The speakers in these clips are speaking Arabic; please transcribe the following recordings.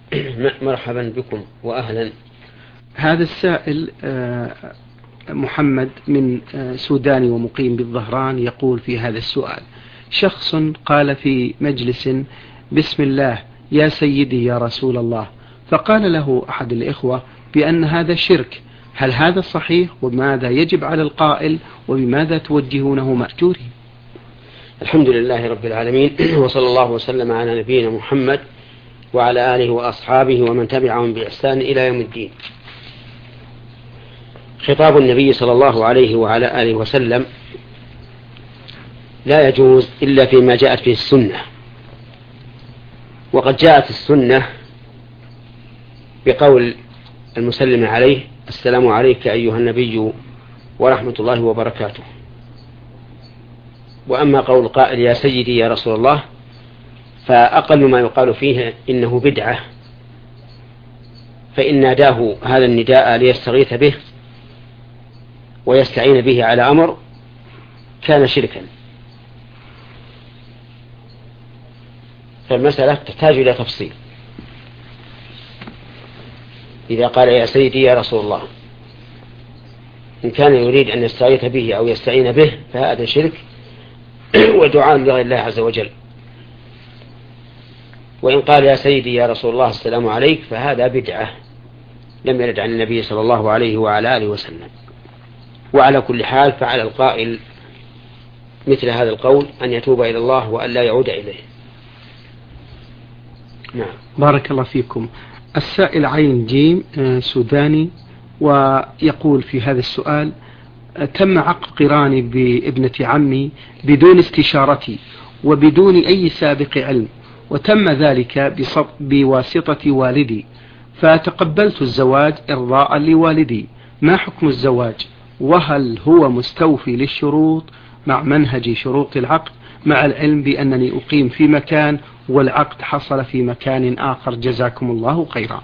مرحبا بكم وأهلا. هذا السائل محمد من سوداني ومقيم بالظهران يقول في هذا السؤال: شخص قال في مجلس: بسم الله يا سيدي يا رسول الله، فقال له أحد الإخوة بأن هذا شرك، هل هذا صحيح؟ وماذا يجب على القائل؟ وبماذا توجهونه مأجورين؟ الحمد لله رب العالمين، وصلى الله وسلم على نبينا محمد وعلى آله وأصحابه ومن تبعهم بإحسان إلى يوم الدين. خطاب النبي صلى الله عليه وعلى آله وسلم لا يجوز إلا فيما جاءت فيه السنة، وقد جاءت السنة بقول المسلم عليه: السلام عليك أيها النبي ورحمة الله وبركاته. وأما قول قائل يا سيدي يا رسول الله فأقل ما يقال فيه إنه بدعة، فإن ناداه هذا النداء ليستغيث به ويستعين به على أمر كان شركا، فالمسألة تحتاج إلى تفصيل. إذا قال يا سيدي يا رسول الله إن كان يريد أن يستغيث به أو يستعين به فهذا شرك ودعاء لغير الله عز وجل. وإن قال يا سيدي يا رسول الله السلام عليك فهذا بدعة لم يرد عن النبي صلى الله عليه وعلى آله وسلم. وعلى كل حال فعلى القائل مثل هذا القول أن يتوب إلى الله وأن لا يعود إليه. نعم. بارك الله فيكم. السائل عين جيم سوداني ويقول في هذا السؤال: تم عقد قراني بابنة عمي بدون استشارتي وبدون أي سابق علم، وتم ذلك بواسطة والدي، فتقبلت الزواج إرضاء لوالدي. ما حكم الزواج؟ وهل هو مستوفي للشروط مع منهج شروط العقد، مع العلم بأنني أقيم في مكان والعقد حصل في مكان آخر؟ جزاكم الله خيرا.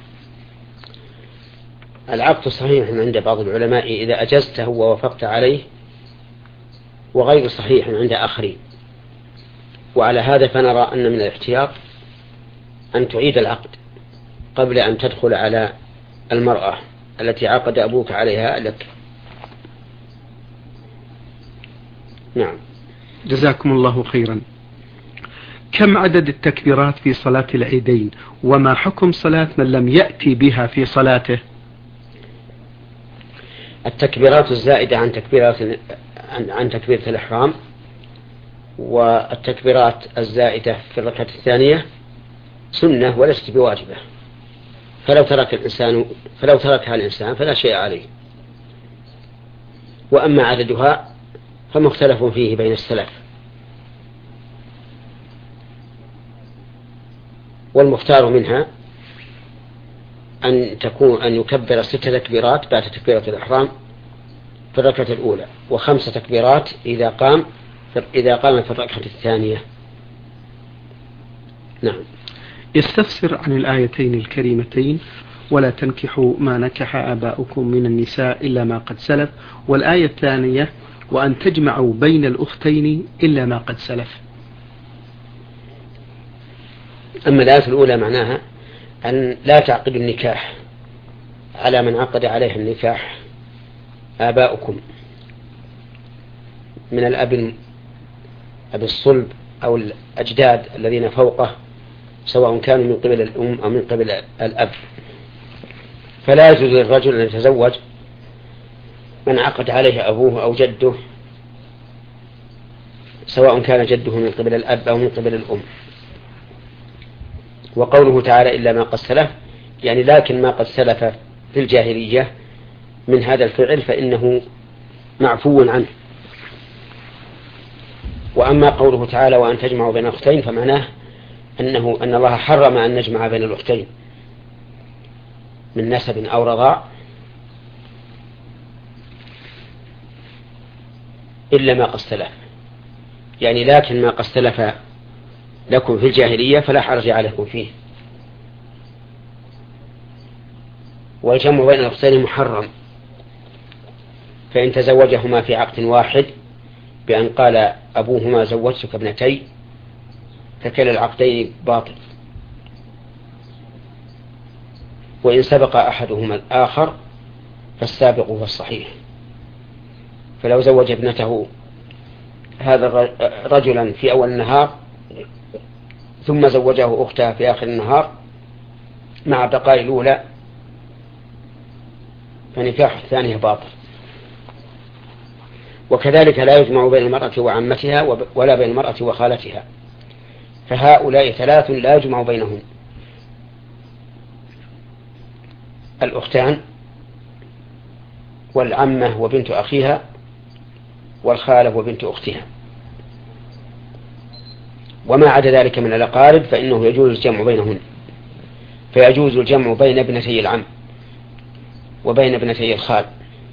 العقد صحيح عند بعض العلماء إذا أجزته ووافقت عليه، وغير صحيح عند آخرين. وعلى هذا فنرى أن من الاحتياط أن تعيد العقد قبل أن تدخل على المرأة التي عقد أبوك عليها لك. نعم. جزاكم الله خيرا. كم عدد التكبيرات في صلاة العيدين؟ وما حكم صلاة من لم يأتي بها في صلاته؟ التكبيرات الزائدة عن تكبيرة الإحرام، والتكبيرات الزائدة في الركعة الثانية سنة وليست بواجبة، فلو تركها الإنسان فلا شيء عليه. وأما عددها فمختلف فيه بين السلف، والمختار منها أن يكبر 6 تكبيرات بعد تكبيرة الإحرام في الركعة الأولى، و5 تكبيرات إذا قام في الركعة الثانية. نعم. يستفسر عن الآيتين الكريمتين: ولا تنكحوا ما نكح آباؤكم من النساء إلا ما قد سلف، والآية الثانية: وأن تجمعوا بين الأختين إلا ما قد سلف. أما الآية الأولى معناها أن لا تعقدوا النكاح على من عقد عليه النكاح آباؤكم من الأب الصلب أو الأجداد الذين فوقه، سواء كانوا من قبل الأم أو من قبل الأب. فلا يجوز للرجل أن يتزوج من عقد عليه أبوه أو جده، سواء كان جده من قبل الأب أو من قبل الأم. وقوله تعالى إلا ما قد سلف، يعني لكن ما قد سلف في الجاهلية من هذا الفعل فإنه معفو عنه. وأما قوله تعالى وأن تجمعوا بين الأختين فمعناه أن الله حرم أن نجمع بين الأختين من نسب أو رضاع إلا ما قد سلف، يعني لكن ما قد سلف لكم في الجاهلية فلا حرج عليكم فيه. والجمع بين الأختين محرم، فإن تزوجهما في عقد واحد بأن قال أبوهما زوجتك ابنتي فكلا العقدين باطل. وإن سبق أحدهما الآخر فالسابق هو الصحيح. فلو زوج ابنته هذا رجلا في أول النهار ثم زوجه أختها في آخر النهار مع بقاء الأولى فنكاح الثانية باطل. وكذلك لا يجمع بين المرأة وعمتها ولا بين المرأة وخالتها، فهؤلاء ثلاث لا يجمع بينهم: الأختان والعمة وبنت أخيها والخالة وبنت أختها. وما عدا ذلك من الأقارب فإنه يجوز الجمع بينهن، فيجوز الجمع بين ابنتي العم وبين ابنتي الخال،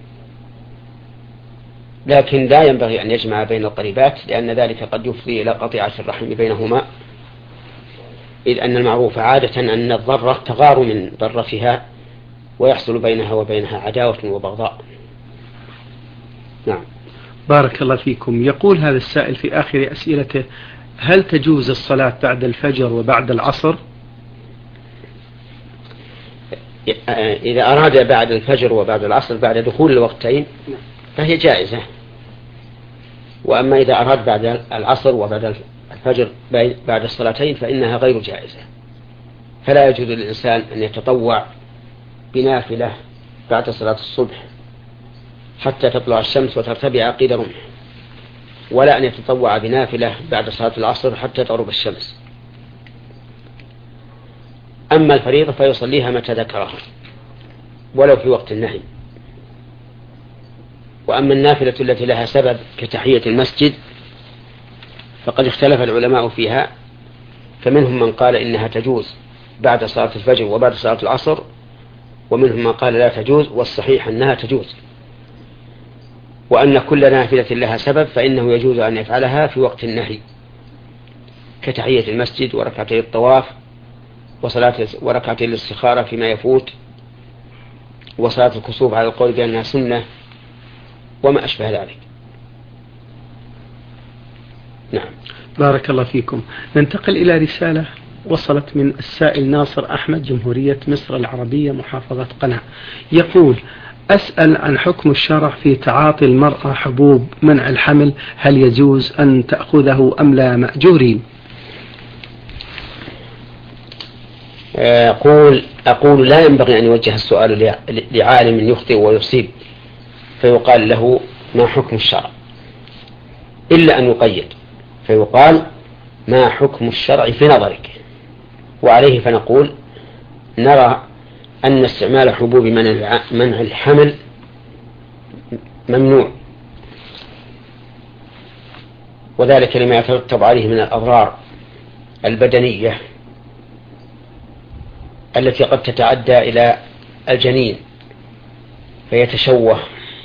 لكن لا ينبغي أن يجمع بين القريبات، لأن ذلك قد يفضي إلى قطيعة الرحم بينهما، إذ أن المعروف عادة أن الضرة تغار من ضرتها ويحصل بينها وبينها عداوة وبغضاء. نعم. بارك الله فيكم. يقول هذا السائل في آخر أسئلته: هل تجوز الصلاة بعد الفجر وبعد العصر؟ إذا أراد بعد الفجر وبعد العصر بعد دخول الوقتين فهي جائزة، وأما إذا أراد بعد العصر وبعد الفجر بعد الصلاتين فإنها غير جائزة. فلا يجوز للإنسان أن يتطوع بنافلة بعد صلاة الصبح حتى تطلع الشمس وترتفع قيد رمح، ولا أن يتطوع بنافلة بعد صلاة العصر حتى تغرب الشمس. أما الفريضة فيصليها متى ذكرها ولو في وقت النهي. وأما النافلة التي لها سبب كتحية المسجد فقد اختلف العلماء فيها، فمنهم من قال إنها تجوز بعد صلاة الفجر وبعد صلاة العصر، ومنهم من قال لا تجوز، والصحيح أنها تجوز، وأن كل نافلة لها سبب فإنه يجوز أن يفعلها في وقت النهي كتحية المسجد وركعتي الطواف وركعتي الاستخارة فيما يفوت وصلاة الكسوف على القول بأنها سنة وما أشبه ذلك. نعم. بارك الله فيكم. ننتقل إلى رسالة وصلت من السائل ناصر أحمد، جمهورية مصر العربية، محافظة قنا. يقول: أسأل عن حكم الشرع في تعاطي المرأة حبوب منع الحمل، هل يجوز أن تأخذه أم لا مأجورين؟ أقول لا ينبغي أن يوجه السؤال لعالم يخطئ ويصيب فيقال له ما حكم الشرع، إلا أن يقيد فيقال ما حكم الشرع في نظرك، وعليه فنقول نرى أن استعمال حبوب منع الحمل ممنوع، وذلك لما يترتب عليه من الأضرار البدنية التي قد تتعدى إلى الجنين فيتشوه،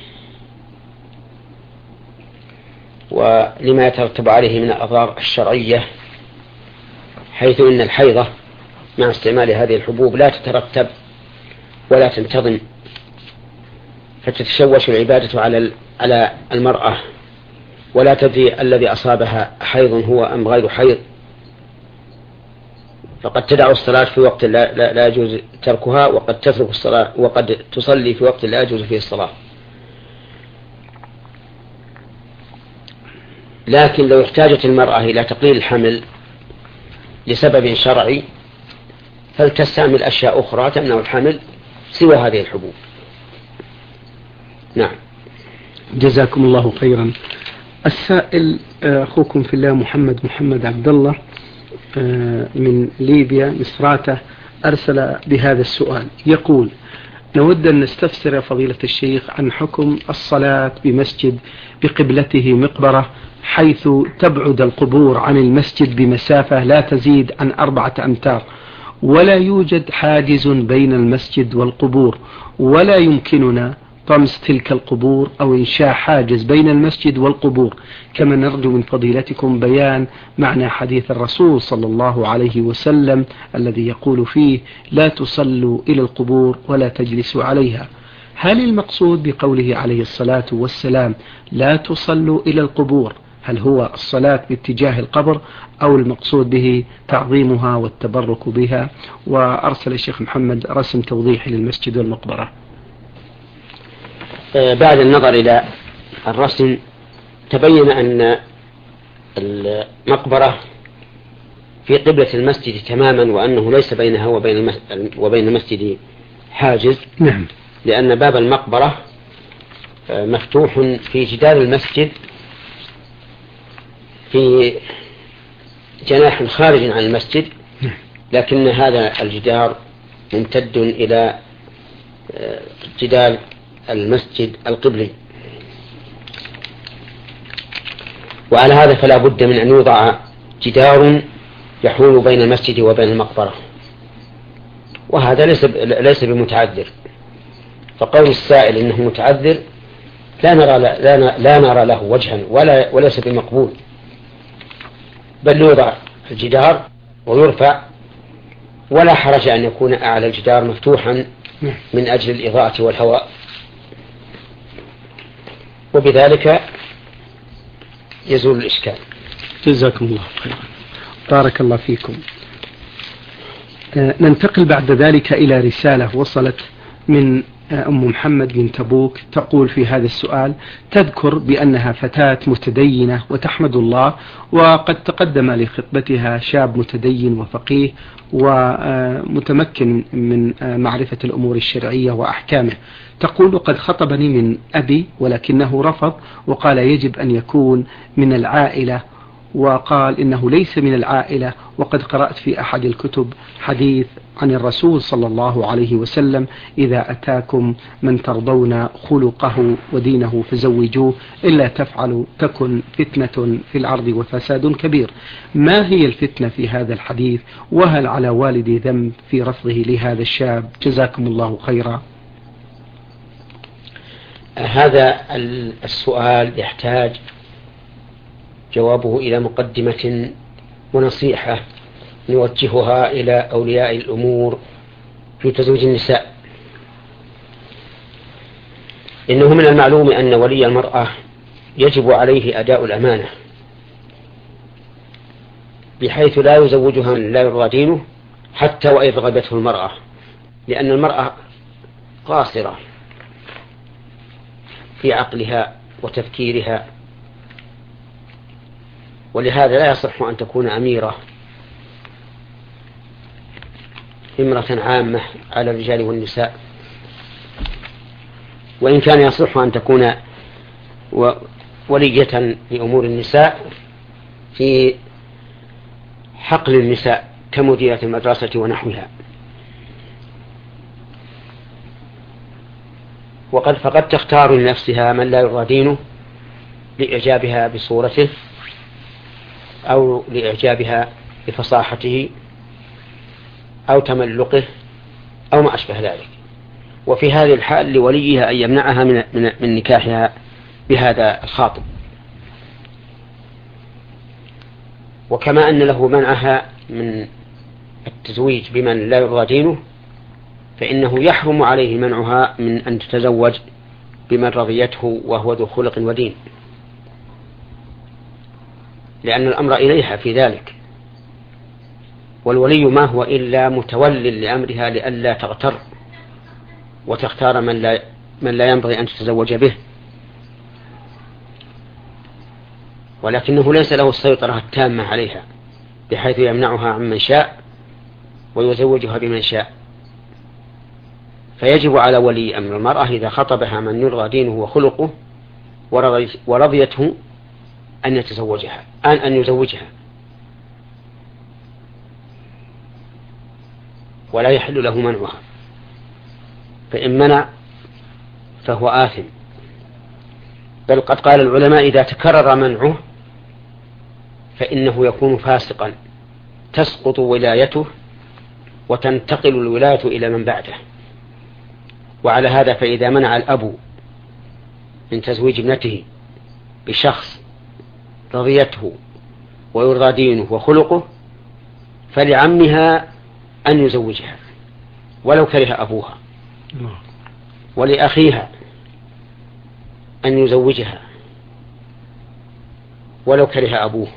ولما يترتب عليه من الأضرار الشرعية، حيث إن الحيضة مع استعمال هذه الحبوب لا تترتب ولا تنتظم، فتتشوش العبادة على المرأة، ولا تدري الذي أصابها حيض هو أم غير حيض، فقد تدع الصلاة في وقت لا يجوز تركها، وقد تترك الصلاة، وقد تصلي في وقت لا يجوز فيه الصلاة. لكن لو احتاجت المرأة إلى تقليل الحمل لسبب شرعي فلتستعمل أشياء أخرى تمنع الحمل سوى هذه الحبوب. نعم. جزاكم الله خيرا. السائل أخوكم في الله محمد عبد الله من ليبيا مصراتة أرسل بهذا السؤال. يقول: نود أن نستفسر فضيلة الشيخ عن حكم الصلاة بمسجد بقبلته مقبرة، حيث تبعد القبور عن المسجد بمسافة لا تزيد عن 4 أمتار، ولا يوجد حاجز بين المسجد والقبور، ولا يمكننا طمس تلك القبور أو إنشاء حاجز بين المسجد والقبور، كما نرجو من فضيلتكم بيان معنى حديث الرسول صلى الله عليه وسلم الذي يقول فيه: لا تصلوا إلى القبور ولا تجلسوا عليها. هل المقصود بقوله عليه الصلاة والسلام لا تصلوا إلى القبور هل هو الصلاة باتجاه القبر أو المقصود به تعظيمها والتبرك بها؟ وأرسل الشيخ محمد رسم توضيحي للمسجد والمقبرة. بعد النظر إلى الرسم تبين أن المقبرة في قبلة المسجد تماما، وأنه ليس بينها وبين المسجد حاجز. نعم. لأن باب المقبرة مفتوح في جدار المسجد في جناح خارج عن المسجد، لكن هذا الجدار ممتد إلى جدار المسجد القبلي، وعلى هذا فلا بد من أن يوضع جدار يحول بين المسجد وبين المقبرة، وهذا ليس بمتعذر. فقول السائل إنه متعذر لا نرى له وجها وليس بمقبول، بل يوضع الجدار ويرفع، ولا حرج أن يكون أعلى الجدار مفتوحا من أجل الإضاءة والهواء، وبذلك يزول الإشكال. جزاكم الله خيرا، بارك الله فيكم. ننتقل بعد ذلك إلى رسالة وصلت من أم محمد بن تبوك، تقول في هذا السؤال: تذكر بأنها فتاة متدينة وتحمد الله، وقد تقدم لخطبتها شاب متدين وفقيه ومتمكن من معرفة الأمور الشرعية وأحكامه. تقول: قد خطبني من أبي ولكنه رفض وقال يجب أن يكون من العائلة، وقال إنه ليس من العائلة، وقد قرأت في أحد الكتب حديث عن الرسول صلى الله عليه وسلم: إذا أتاكم من ترضون خلقه ودينه فزوجوه، إلا تفعلوا تكن فتنة في الأرض وفساد كبير. ما هي الفتنة في هذا الحديث؟ وهل على والدي ذنب في رفضه لهذا الشاب؟ جزاكم الله خيرا. هذا السؤال يحتاج جوابه إلى مقدمة ونصيحة نوجهها إلى أولياء الأمور في تزويج النساء. إنه من المعلوم أن ولي المرأة يجب عليه أداء الأمانة، بحيث لا يزوجها من لا يرضى دينه حتى وإن رغبته المرأة، لأن المرأة قاصرة في عقلها وتفكيرها، ولهذا لا يصح أن تكون أميرة امرأة عامة على الرجال والنساء، وإن كان يصح أن تكون ولية لأمور النساء في حقل النساء كمديرة المدرسة ونحوها. فقد تختار لنفسها من لا يرضى دينه لإعجابها بصورته أو لإعجابها بفصاحته أو تملقه أو ما أشبه ذلك، وفي هذه الحال لوليها أن يمنعها من نكاحها بهذا الخاطب. وكما أن له منعها من التزويج بمن لا يرضى دينه، فإنه يحرم عليه منعها من أن تتزوج بمن رضيته وهو ذو خلق ودين، لأن الأمر إليها في ذلك، والولي ما هو إلا متول لأمرها لئلا تغتر وتختار من لا ينبغي أن تتزوج به، ولكنه ليس له السيطرة التامة عليها بحيث يمنعها عمن شاء ويزوجها بمن شاء. فيجب على ولي أمر المرأة إذا خطبها من يرضى دينه وخلقه ورضيته أن يتزوجها أن يزوجها، ولا يحل له منعها، فإن منع فهو آثم. بل قد قال العلماء إذا تكرر منعه فإنه يكون فاسقا، تسقط ولايته وتنتقل الولاية إلى من بعده. وعلى هذا فإذا منع الأب من تزويج ابنته بشخص رضيته ويرضى دينه وخلقه، فلعمها أن يزوجها ولو كره أبوها، ولأخيها أن يزوجها، ولو كره أبوه.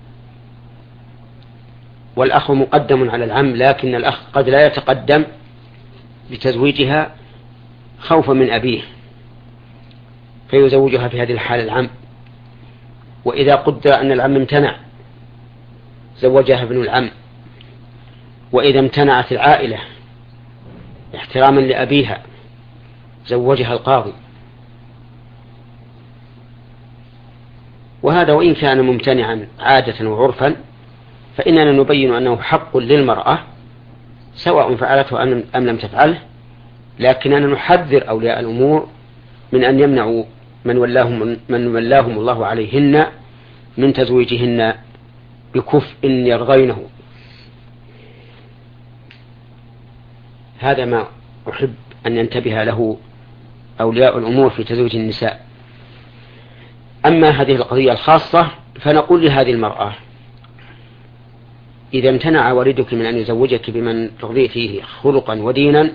والأخ مقدم على العم، لكن الأخ قد لا يتقدم بتزويجها خوفا من أبيه فيزوجها في هذه الحالة العم. وإذا قدر أن العم امتنع زوجها ابن العم. وإذا امتنعت العائلة احتراما لأبيها زوجها القاضي. وهذا وإن كان ممتنعا عادة وعرفا فإننا نبين أنه حق للمرأة سواء فعلته أم لم تفعله، لكننا نحذر أولياء الأمور من أن يمنعوا من ولاهم الله عليهن من تزويجهن بكفء يرضينه. هذا ما أحب أن ينتبه له أولياء الأمور في تزويج النساء. أما هذه القضية الخاصة فنقول لهذه المرأة: إذا امتنع والدك من أن يزوجك بمن ترضي فيه خلقا ودينا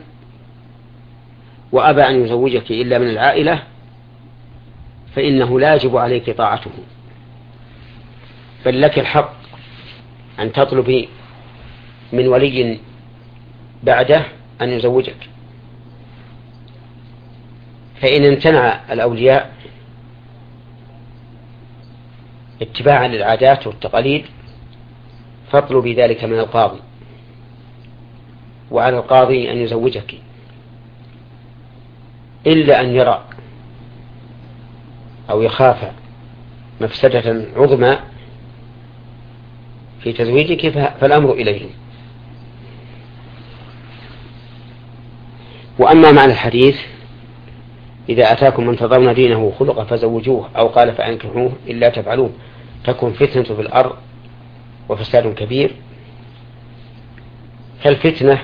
وأبى أن يزوجك إلا من العائلة فإنه لا يجب عليك طاعته، بل لك الحق أن تطلبي من ولي بعده أن يزوجك. فإن امتنع الأولياء اتباعا للعادات والتقاليد فاطلبي ذلك من القاضي، وعلى القاضي أن يزوجك إلا أن يرى أو يخاف مفسدة عظمى في تزويجك فالأمر إليه. وأما معنى الحديث: إذا أتاكم من ترضون دينه وخلقه فزوجوه، أو قال فأنكحوه إلا تفعلوه تكن فتنة في الأرض وفساد كبير، فالفتنة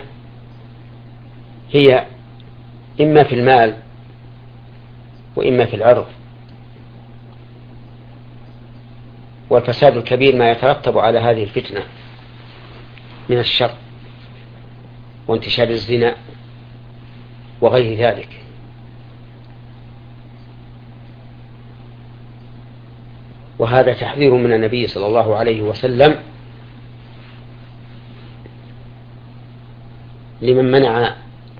هي إما في المال وإما في العرض، والفساد الكبير ما يترتب على هذه الفتنة من الشر وانتشار الزنا وغير ذلك. وهذا تحذير من النبي صلى الله عليه وسلم لمن منع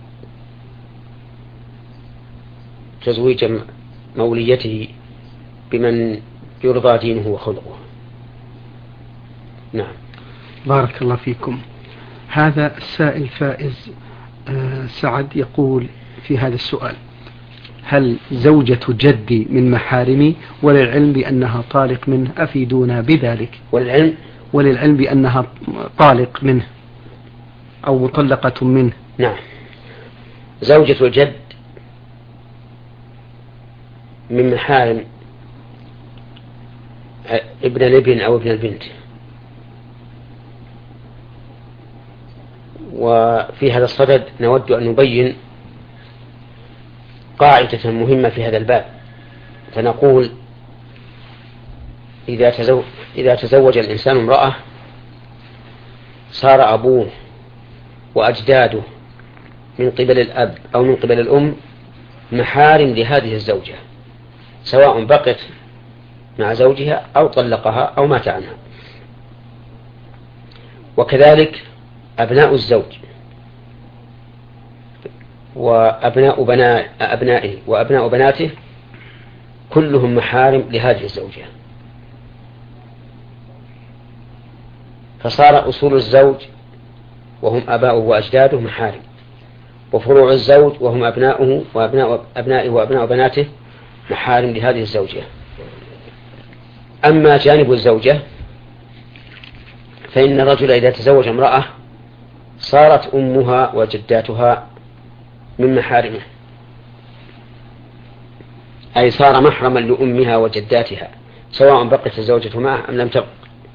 تزويج موليته بمن يرضى دينه وخلقه. نعم. بارك الله فيكم. هذا السائل فائز سعد يقول في هذا السؤال: هل زوجة جدي من محارمي وللعلم بأنها طالق منه؟ أفيدونا بذلك. وللعلم بأنها طالق منه أو مطلقة منه. نعم. زوجة الجد من محارم ابن الابن أو ابن البنت. وفي هذا الصدد نود أن نبين قاعدة مهمة في هذا الباب، فنقول: إذا تزوج الإنسان امرأة صار أبوه وأجداده من قبل الأب أو من قبل الأم محارم لهذه الزوجة، سواء بقت مع زوجها أو طلقها أو مات عنها. وكذلك أبناء الزوج وأبناء أبنائه وأبناء بناته كلهم محارم لهذه الزوجة، فصار أصول الزوج وهم أباؤه وأجداده محارم، وفروع الزوج وهم أبناؤه وأبناء أبنائه وأبناء بناته محارم لهذه الزوجة. أما جانب الزوجة فإن الرجل إذا تزوج امرأة صارت أمها وجداتها من محارمه، أي صار محرما لأمها وجداتها سواء بقت الزوجة معه أم لم تبق.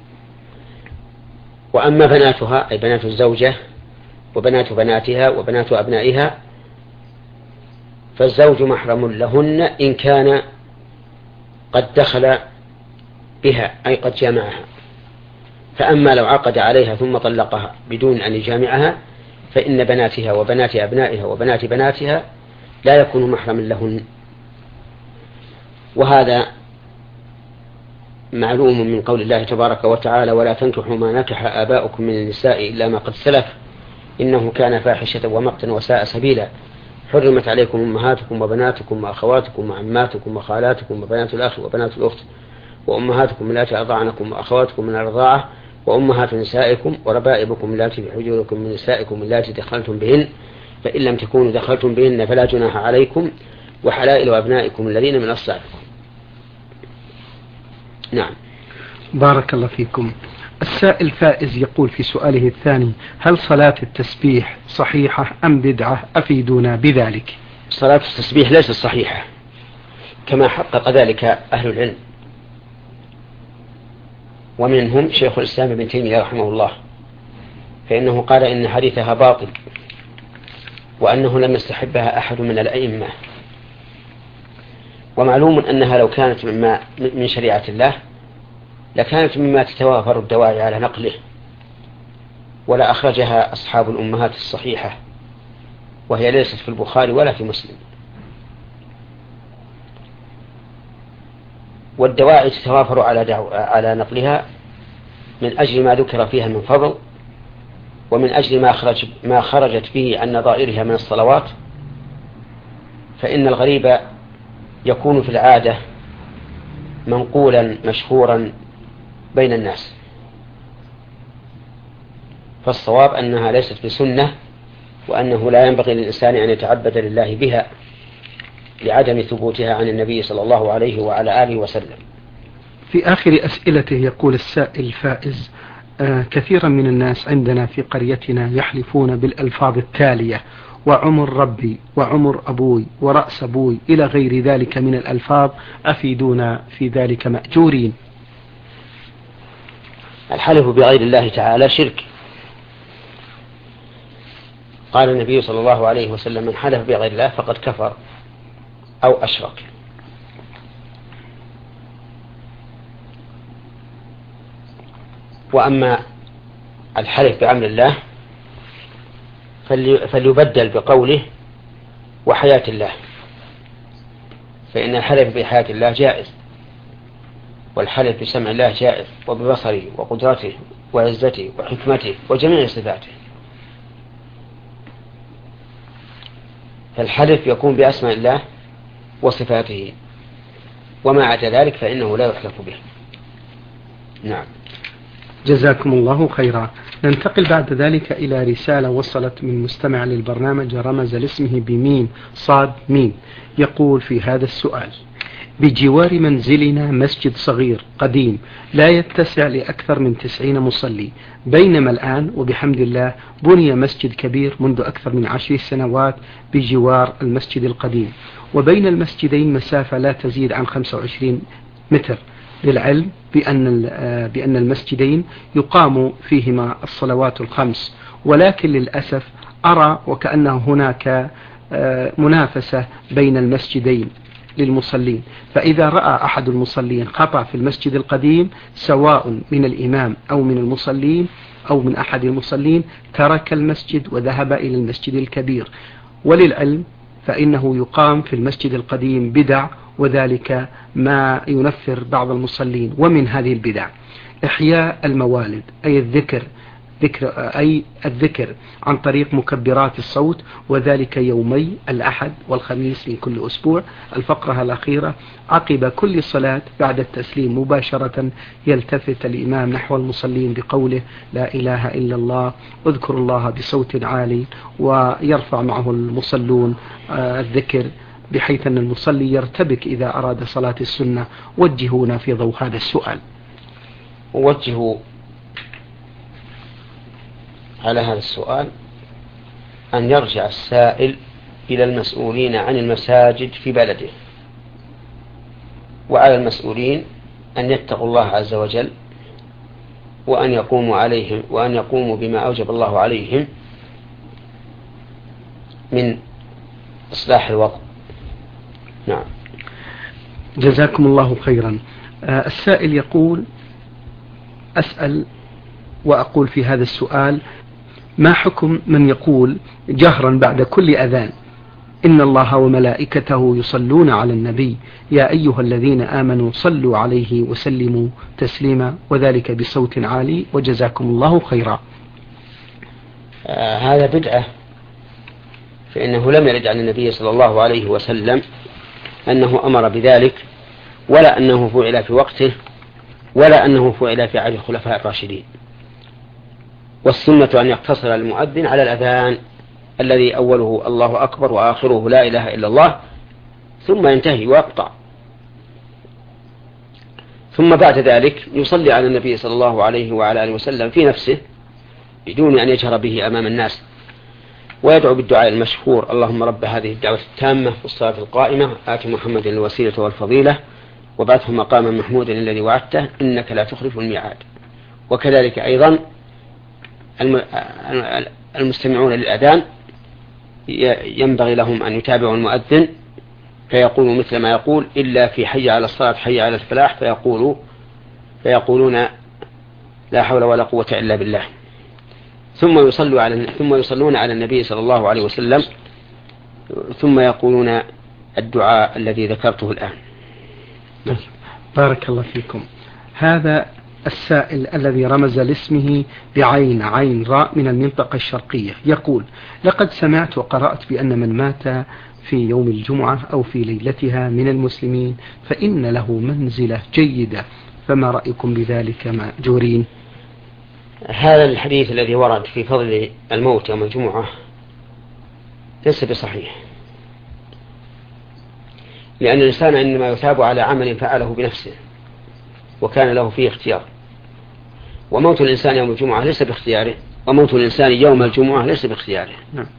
وأما بناتها أي بنات الزوجة وبنات بناتها وبنات أبنائها فالزوج محرم لهن إن كان قد دخل بها أي قد جامعها. فأما لو عقد عليها ثم طلقها بدون أن يجامعها فإن بناتها وبنات أبنائها وبنات بناتها لا يكون محرما لهن. وهذا معلوم من قول الله تبارك وتعالى: ولا تنكحوا ما نكح آباؤكم من النساء إلا ما قد سلف إنه كان فاحشة ومقتا وساء سبيلا. حرمت عليكم أمهاتكم وبناتكم وأخواتكم وعماتكم وخالاتكم وبنات الأخ وبنات الأخت وأمهاتكم التي أرضعنكم وأخواتكم من الرضاعة وأمهات نسائكم وربائبكم التي في حجوركم من نسائكم التي دخلتم بهن فإن لم تكونوا دخلتم بهن فلا جناح عليكم وحلائل أبنائكم الذين من أصلابكم. نعم. بارك الله فيكم. السائل فائز يقول في سؤاله الثاني: هل صلاة التسبيح صحيحة أم بدعة؟ أفيدونا بذلك. صلاة التسبيح ليست صحيحة كما حقق ذلك أهل العلم، ومنهم شيخ الإسلام ابن تيمية رحمه الله، فإنه قال إن حديثها باطل وأنه لم يستحبها أحد من الأئمة. ومعلوم أنها لو كانت من شريعة الله لكانت مما تتوافر الدواعي على نقله، ولا أخرجها أصحاب الأمهات الصحيحة، وهي ليست في البخاري ولا في مسلم. والدواعي تتوافر على نقلها من أجل ما ذكر فيها من فضل، ومن أجل ما خرجت به عن نظائرها من الصلوات، فإن الغريب يكون في العادة منقولا مشهورا بين الناس، فالصواب أنها ليست بسنة، وأنه لا ينبغي للإنسان أن يتعبد لله بها لعدم ثبوتها عن النبي صلى الله عليه وعلى آله وسلم. في آخر أسئلته يقول السائل فائز: كثيرا من الناس عندنا في قريتنا يحلفون بالألفاظ التالية: وعمر ربي وعمر أبوي ورأس أبوي إلى غير ذلك من الألفاظ، أفيدونا في ذلك مأجورين. الحلف بغير الله تعالى شرك. قال النبي صلى الله عليه وسلم: من حلف بغير الله فقد كفر أو أشرك. وأما الحلف بأمر الله فليبدل بقوله وحياة الله، فإن الحلف بحياة الله جائز، والحلف بسمع الله جائز، وببصره وقدرته وعزته وحكمته وجميع صفاته. فالحلف يكون بأسماء الله وصفاته، وما عدا ذلك فإنه لا يحلف به. نعم. جزاكم الله خيرا. ننتقل بعد ذلك إلى رسالة وصلت من مستمع للبرنامج رمز لاسمه بميم صاد ميم، يقول في هذا السؤال: بجوار منزلنا مسجد صغير قديم لا يتسع لأكثر من 90 مصلي، بينما الآن وبحمد الله بني مسجد كبير منذ أكثر من 10 سنوات بجوار المسجد القديم، وبين مسافة لا تزيد عن 25 متر، للعلم بأن المسجدين يقام فيهما الصلوات الخمس، ولكن للأسف أرى وكأن هناك منافسة بين المسجدين للمصلين، فإذا رأى أحد المصلين خطأ في المسجد القديم سواء من الإمام أو من المصلين أو من أحد المصلين ترك المسجد وذهب إلى المسجد الكبير. وللعلم فإنه يقام في المسجد القديم بدع، وذلك ما ينفر بعض المصلين. ومن هذه البدع إحياء الموالد، أي الذكر عن طريق مكبرات الصوت، وذلك يومي الأحد والخميس من كل أسبوع. الفقرة الأخيرة: عقب كل صلاة بعد التسليم مباشرة يلتفت الإمام نحو المصلين بقوله: لا إله إلا الله، اذكروا الله بصوت عالي، ويرفع معه المصلون الذكر، بحيث أن المصلي يرتبك إذا أراد صلاة السنة. وجهونا في ضوء هذا السؤال. وجهوا على هذا السؤال أن يرجع السائل إلى المسؤولين عن المساجد في بلده، وعلى المسؤولين أن يتقوا الله عز وجل، وأن يقوموا بما أوجب الله عليهم من إصلاح الوضع. نعم. جزاكم الله خيرا. السائل يقول: أسأل وأقول في هذا السؤال: ما حكم من يقول جهرا بعد كل أذان: إن الله وملائكته يصلون على النبي يا أيها الذين آمنوا صلوا عليه وسلموا تسليما، وذلك بصوت عالي، وجزاكم الله خيرا. هذا بدعة، فإنه لم يرد عن النبي صلى الله عليه وسلم أنه أمر بذلك، ولا أنه فعل في وقته، ولا أنه فعل في عهد الخلفاء الراشدين. والسنة أن يقتصر المؤذن على الأذان الذي أوله الله أكبر وآخره لا إله إلا الله، ثم ينتهي ويقطع، ثم بعد ذلك يصلي على النبي صلى الله عليه وعلى آله وسلم في نفسه بدون أن يجهر به أمام الناس، ويدعو بالدعاء المشهور: اللهم رب هذه الدعوة التامة والصلاة القائمة آت محمد الوسيلة والفضيلة وبعثه مقاما محمودا الذي وعدته إنك لا تخلف الميعاد. وكذلك أيضا المستمعون للأذان ينبغي لهم أن يتابعوا المؤذن فيقولوا مثل ما يقول، إلا في حي على الصلاة حي على الفلاح فيقولون لا حول ولا قوة إلا بالله، ثم يصلون على النبي صلى الله عليه وسلم، ثم يقولون الدعاء الذي ذكرته الآن. بارك الله فيكم. هذا السائل الذي رمز لاسمه بعين عين راء من المنطقة الشرقية يقول: لقد سمعت وقرأت بأن من مات في يوم الجمعة أو في ليلتها من المسلمين فإن له منزلة جيدة، فما رأيكم بذلك مأجورين؟ هذا الحديث الذي ورد في فضل الموت يوم الجمعة ليس بصحيح، لأن الإنسان إنما يثاب على عمل فعله بنفسه وكان له فيه اختيار، وموت الإنسان يوم الجمعة ليس باختياره، وموت الإنسان يوم الجمعة ليس باختياره.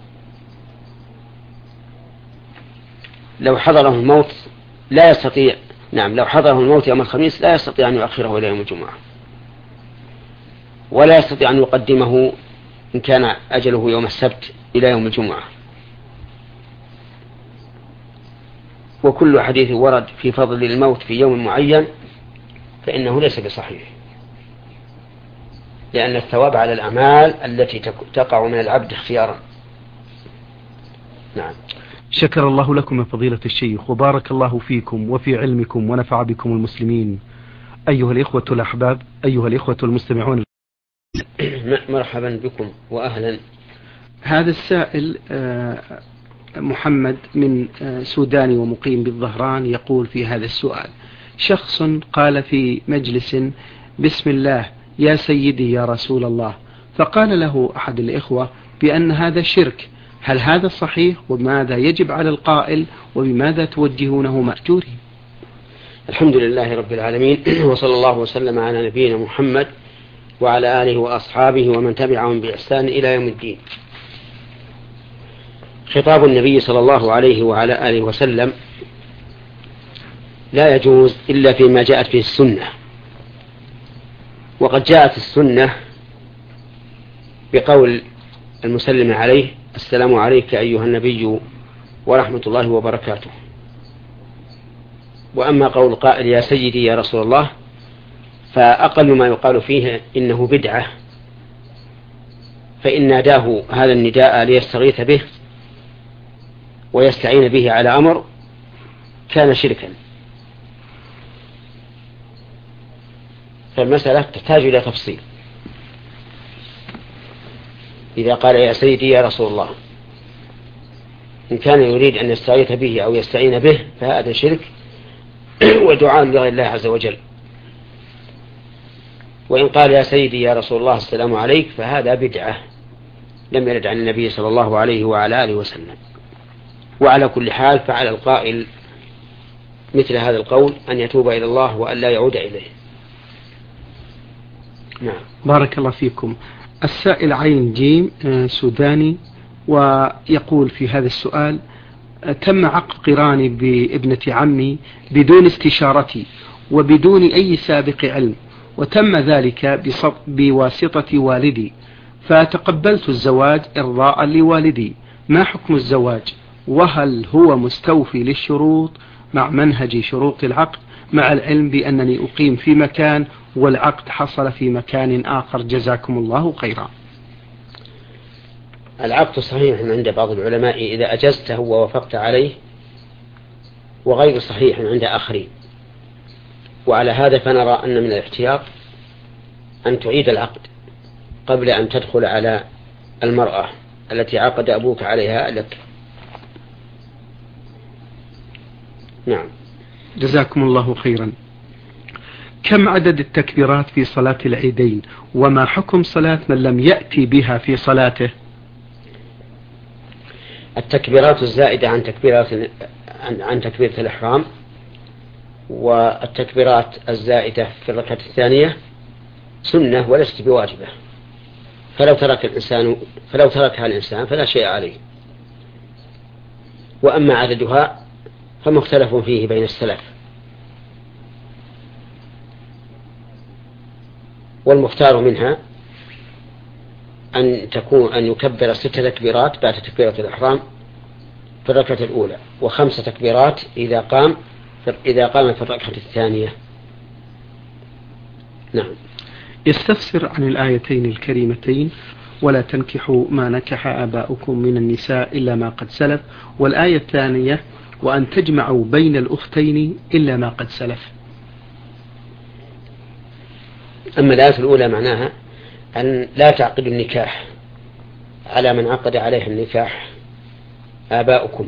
لو حضره الموت لا يستطيع، لو حضره الموت يوم الخميس لا يستطيع أن يؤخره إلى يوم الجمعة، ولا يستطيع أن يقدمه إن كان أجله يوم السبت إلى يوم الجمعة. وكل حديث ورد في فضل الموت في يوم معين فإنه ليس بصحيح، لأن الثواب على الأعمال التي تقع من العبد اختيارا. نعم. شكر الله لكم يا فضيلة الشيخ، وبارك الله فيكم وفي علمكم ونفع بكم المسلمين. أيها الإخوة الأحباب، أيها الإخوة المستمعون، مرحبا بكم وأهلا. هذا السائل محمد من سوداني ومقيم بالظهران يقول في هذا السؤال: شخص قال في مجلس: بسم الله يا سيدي يا رسول الله، فقال له أحد الإخوة بأن هذا شرك، هل هذا صحيح؟ وماذا يجب على القائل؟ وبماذا توجهونه مأجورين؟ الحمد لله رب العالمين، وصلى الله وسلم على نبينا محمد وعلى آله وأصحابه ومن تبعهم بإحسان إلى يوم الدين. خطاب النبي صلى الله عليه وعلى آله وسلم لا يجوز إلا فيما جاءت به السنة، وقد جاءت السنة بقول المسلم عليه: السلام عليك أيها النبي ورحمة الله وبركاته. وأما قول القائل يا سيدي يا رسول الله فأقل ما يقال فيه إنه بدعة، فإن ناداه هذا النداء ليستغيث به ويستعين به على أمر كان شركا، فالمسألة تحتاج إلى تفصيل. إذا قال يا سيدي يا رسول الله إن كان يريد أن يستغيث به أو يستعين به فهذا شرك ودعاء لغير الله عز وجل. وإن قال يا سيدي يا رسول الله السلام عليك فهذا بدعة لم يرد عن النبي صلى الله عليه وعلى آله وسلم. وعلى كل حال فعلى القائل مثل هذا القول أن يتوب إلى الله وأن لا يعود إليه. نعم. بارك الله فيكم. السائل عين جيم سوداني ويقول في هذا السؤال: تم عقد قراني بابنة عمي بدون استشارتي وبدون أي سابق علم، وتم ذلك بواسطة والدي، فتقبلت الزواج إرضاء لوالدي. ما حكم الزواج؟ وهل هو مستوفي للشروط مع منهج شروط العقد، مع العلم بأنني أقيم في مكان والعقد حصل في مكان آخر؟ جزاكم الله خيرا. العقد صحيح عند بعض العلماء إذا أجزته ووافقت عليه، وغير صحيح عند آخرين. وعلى هذا فنرى أن من الاحتياط أن تعيد العقد قبل أن تدخل على المرأة التي عقد أبوك عليها لك. نعم. جزاكم الله خيرا. كم عدد التكبيرات في صلاة العيدين، وما حكم صلاة من لم يأتي بها في صلاته؟ التكبيرات الزائدة عن تكبيرة الإحرام، والتكبيرات الزائدة في الركعة الثانية سنة وليست بواجبة، فلو تركها الإنسان فلا شيء عليه. وأما عددها فمختلف فيه بين السلف، والمختار منها أن يكبر 6 تكبيرات بعد تكبيرة الإحرام في الركعة الأولى، و5 تكبيرات إذا قام في الركعة الثانية. نعم. يستفسر عن الآيتين الكريمتين: ولا تنكحوا ما نكح آباؤكم من النساء إلا ما قد سلف، والآية الثانية: وأن تجمعوا بين الأختين إلا ما قد سلف. أما الآية الأولى معناها أن لا تعقدوا النكاح على من عقد عليه النكاح آباؤكم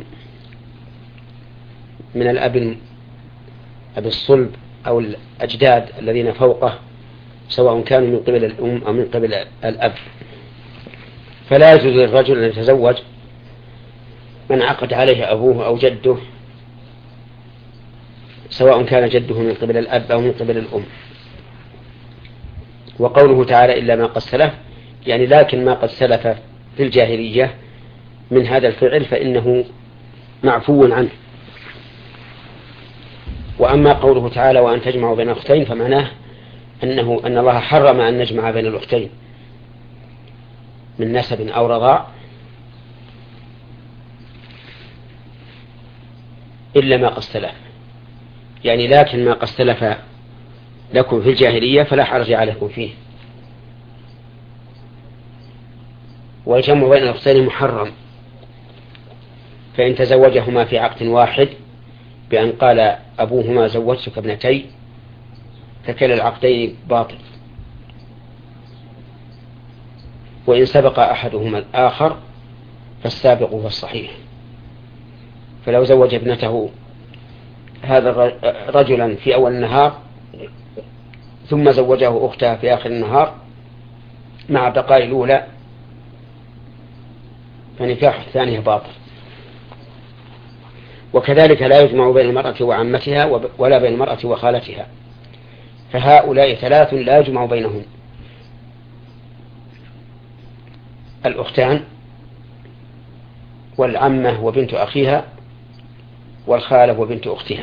من الأب الصلب أو الأجداد الذين فوقه، سواء كانوا من قبل الأم أو من قبل الأب. فلا يجوز للرجل أن يتزوج من عقد عليه أبوه أو جده، سواء كان جده من قبل الأب أو من قبل الأم. وقوله تعالى إلا ما قد سلف، يعني لكن ما قد سلف في الجاهلية من هذا الفعل فإنه معفو عنه. وأما قوله تعالى وأن تجمعوا بين الأختين فمعناه أن الله حرم أن نجمع بين الأختين من نسب أو رضاع إلا ما قد سلف، يعني لكن ما قد سلف لكم في الجاهلية فلا حرج عليكم فيه. والجمع بين الأختين محرم، فإن تزوجهما في عقد واحد بأن قال أبوهما زوجتك ابنتي فكلا العقدين باطل. وإن سبق أحدهما الآخر فالسابق هو الصحيح. فلو زوج ابنته هذا رجلا في أول النهار ثم زوجه أختها في آخر النهار مع بقاء الأولى فنكاح الثانية باطل. وكذلك لا يجمع بين المرأة وعمتها ولا بين المرأة وخالتها، فهؤلاء 3 لا يجمع بينهم: الأختان والعمة وبنت أخيها والخالة وبنت أختها.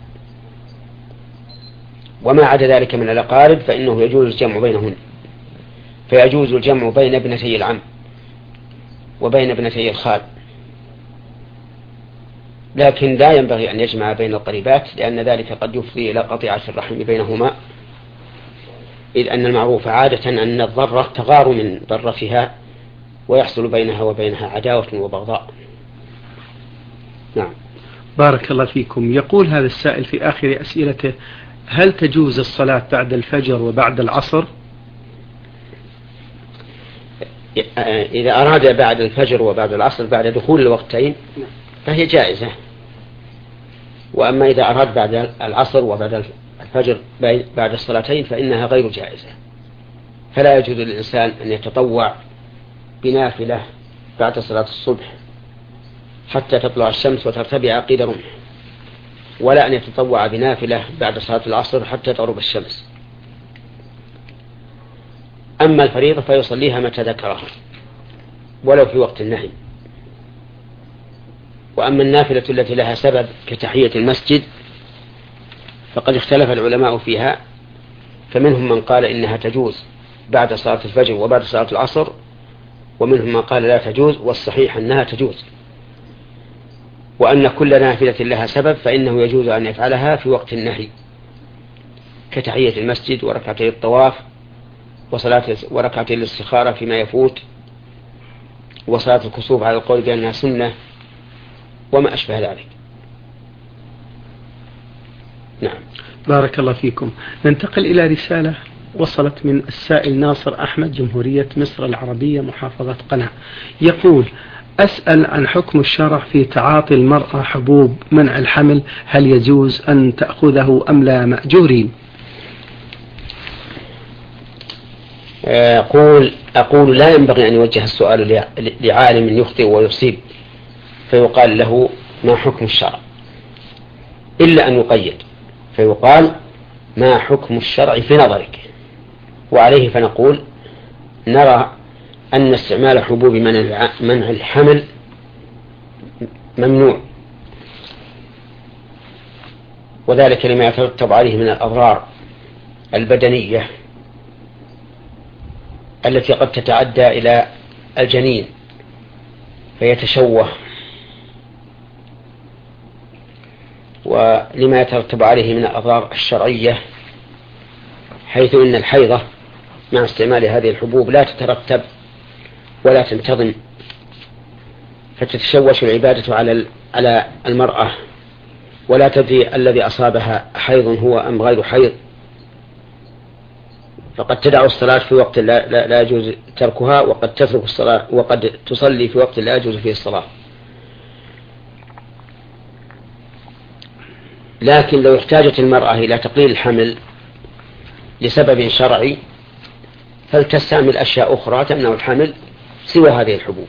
وما عدا ذلك من الأقارب فإنه يجوز الجمع بينهن، فيجوز الجمع بين ابنتي العم وبين ابنتي الخال، لكن لا ينبغي أن يجمع بين القريبات، لأن ذلك قد يفضي إلى قطيعة الرحم بينهما، إذ أن المعروف عادة أن الضرة تغار من ضرتها ويحصل بينها وبينها عداوة وبغضاء. نعم. بارك الله فيكم. يقول هذا السائل في آخر أسئلته: هل تجوز الصلاة بعد الفجر وبعد العصر؟ إذا أراد بعد الفجر وبعد العصر بعد دخول الوقتين فهي جائزة. وأما إذا أراد بعد العصر وبعد الفجر بعد الصلاتين فإنها غير جائزة. فلا يجوز للإنسان أن يتطوع بنافلة بعد صلاة الصبح حتى تطلع الشمس وترتفع قيد رمح، ولا أن يتطوع بنافلة بعد صلاة العصر حتى تغرب الشمس. أما الفريضة فيصليها متى ذكرها ولو في وقت النهي. وأما النافلة التي لها سبب كتحية المسجد فقد اختلف العلماء فيها، فمنهم من قال إنها تجوز بعد صلاة الفجر وبعد صلاة العصر، ومنهم من قال لا تجوز، والصحيح أنها تجوز، وأن كل نافلة لها سبب فإنه يجوز أن يفعلها في وقت النهي كتحية المسجد وركعتي الطواف وركعتي الاستخارة فيما يفوت وصلاة الكسوف على القول بأنها سنة وما أشبه ذلك. نعم. بارك الله فيكم. ننتقل إلى رسالة وصلت من السائل ناصر أحمد، جمهورية مصر العربية، محافظة قنا. يقول: أسأل عن حكم الشرع في تعاطي المرأة حبوب منع الحمل، هل يجوز أن تأخذه أم لا مأجورين؟ أقول لا ينبغي أن يوجه السؤال لعالم يخطئ ويصيب فيقال له ما حكم الشرع، إلا أن يقيد فيقال ما حكم الشرع في نظرك، وعليه فنقول نرى أن استعمال حبوب منع الحمل ممنوع، وذلك لما يترتب عليه من الأضرار البدنية التي قد تتعدى إلى الجنين فيتشوه، ولما يترتب عليه من الأضرار الشرعية، حيث إن الحيضة مع استعمال هذه الحبوب لا تترتب ولا تنتظم، فتتشوش العبادة على المرأة، ولا تدري الذي أصابها حيض هو أم غير حيض، فقد تدع الصلاة في وقت لا يجوز تركها، وقد تترك الصلاة، وقد تصلي في وقت لا يجوز فيه الصلاة. لكن لو احتاجت المرأة إلى تقليل الحمل لسبب شرعي فلتستعمل أشياء أخرى تمنع الحمل سوى هذه الحبوب.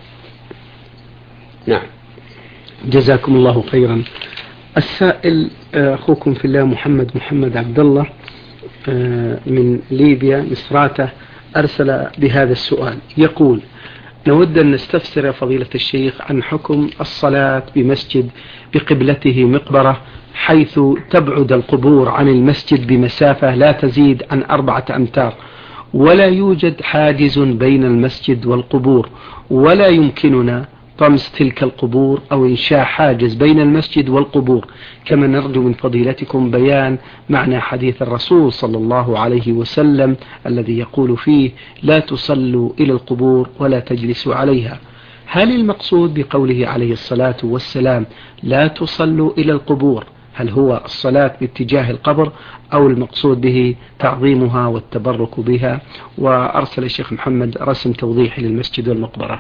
نعم. جزاكم الله خيرا. السائل أخوكم في الله محمد عبد الله من ليبيا مصراتة أرسل بهذا السؤال. يقول: نود أن نستفسر فضيلة الشيخ عن حكم الصلاة بمسجد بقبلته مقبرة، حيث تبعد القبور عن المسجد بمسافة لا تزيد عن 4 أمتار، ولا يوجد حاجز بين المسجد والقبور، ولا يمكننا طمس تلك القبور أو إنشاء حاجز بين المسجد والقبور، كما نرجو من فضيلتكم بيان معنى حديث الرسول صلى الله عليه وسلم الذي يقول فيه: لا تصلوا إلى القبور ولا تجلسوا عليها. هل المقصود بقوله عليه الصلاة والسلام لا تصلوا إلى القبور هل هو الصلاة باتجاه القبر، أو المقصود به تعظيمها والتبرك بها؟ وأرسل الشيخ محمد رسم توضيحي للمسجد والمقبرة.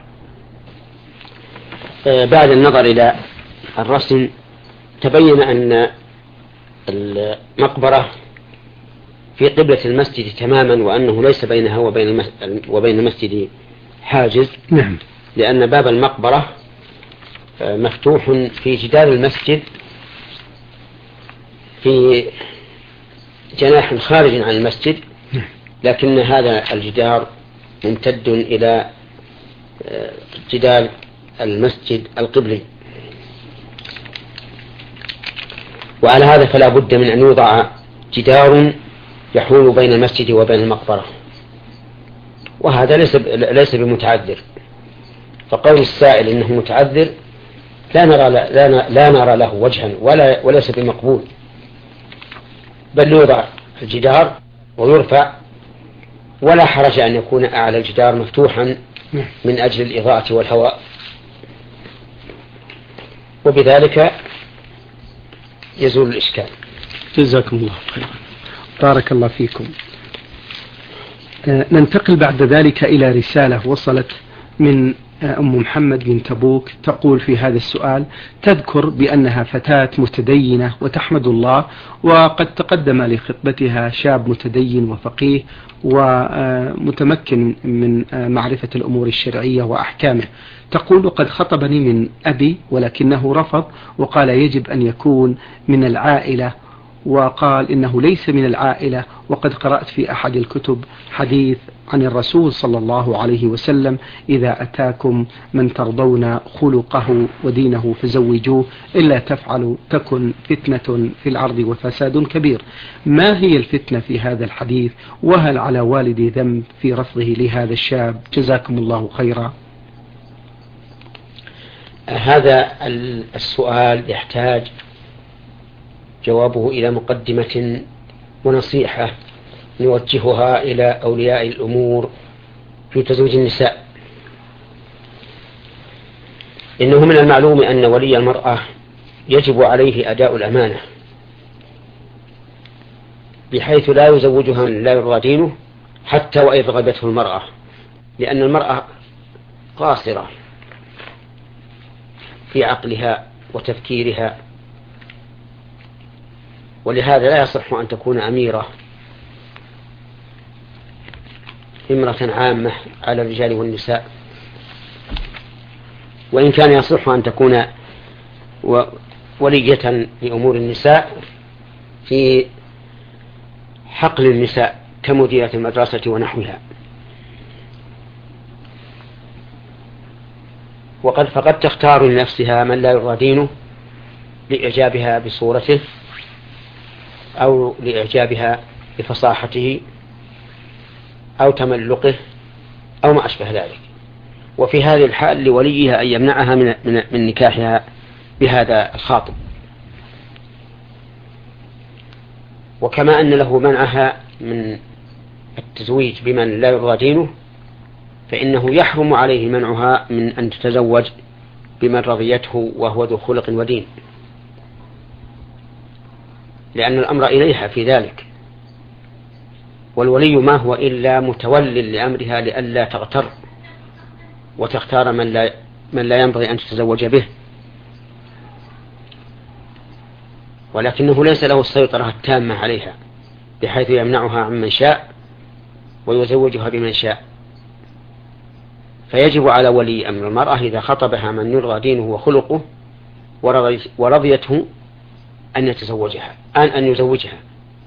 بعد النظر إلى الرسم تبين أن المقبرة في قبلة المسجد تماما، وأنه ليس بينها وبين المسجد حاجز. نعم. لأن باب المقبرة مفتوح في جدار المسجد في جناح خارج عن المسجد، لكن هذا الجدار ممتد إلى جدار المسجد القبلي، وعلى هذا فلا بد من أن يوضع جدار يحول بين المسجد وبين المقبرة، وهذا ليس بمتعذر. فقول السائل إنه متعذر لا نرى له وجها وليس بمقبول، بل يوضع الجدار ويرفع، ولا حرج أن يكون أعلى الجدار مفتوحا من أجل الإضاءة والهواء، وبذلك يزول الإشكال. جزاكم الله خيرا. بارك الله فيكم. ننتقل بعد ذلك إلى رسالة وصلت من أم محمد من تبوك، تقول في هذا السؤال: تذكر بأنها فتاة متدينة وتحمد الله، وقد تقدم لخطبتها شاب متدين وفقيه ومتمكن من معرفة الأمور الشرعية وأحكامه. تقول: قد خطبني من أبي ولكنه رفض، وقال يجب أن يكون من العائلة، وقال إنه ليس من العائلة، وقد قرأت في أحد الكتب حديث عن الرسول صلى الله عليه وسلم: إذا أتاكم من ترضون خلقه ودينه فزوجوه، إلا تفعلوا تكن فتنة في الأرض وفساد كبير. ما هي الفتنة في هذا الحديث؟ وهل على والدي ذنب في رفضه لهذا الشاب؟ جزاكم الله خيرا. هذا السؤال يحتاج جوابه إلى مقدمة ونصيحة نوجهها إلى أولياء الأمور في تزويج النساء. إنه من المعلوم أن ولي المرأة يجب عليه أداء الأمانة، بحيث لا يزوجها من لا يرضى دينه حتى وإن رغبته المرأة، لأن المرأة قاصرة في عقلها وتفكيرها، ولهذا لا يصح أن تكون أميرة امرأة عامة على الرجال والنساء، وإن كان يصح أن تكون ولية لأمور النساء في حقل النساء كمديرة المدرسة ونحوها. فقد تختار لنفسها من لا يرضى دينه لإعجابها بصورته أو لإعجابها بفصاحته أو تملقه أو ما أشبه ذلك، وفي هذه الحال لوليها أن يمنعها من نكاحها بهذا الخاطب. وكما أن له منعها من التزويج بمن لا يرضى دينه، فإنه يحرم عليه منعها من أن تتزوج بمن رضيته وهو ذو خلق ودين، لأن الأمر إليها في ذلك، والولي ما هو إلا متول لأمرها لئلا تغتر وتختار من لا ينبغي أن تتزوج به، ولكنه ليس له السيطرة التامة عليها بحيث يمنعها عمن شاء ويزوجها بمن شاء. فيجب على ولي أمر المرأة إذا خطبها من يرضى دينه وخلقه ورضيته أن يزوجها،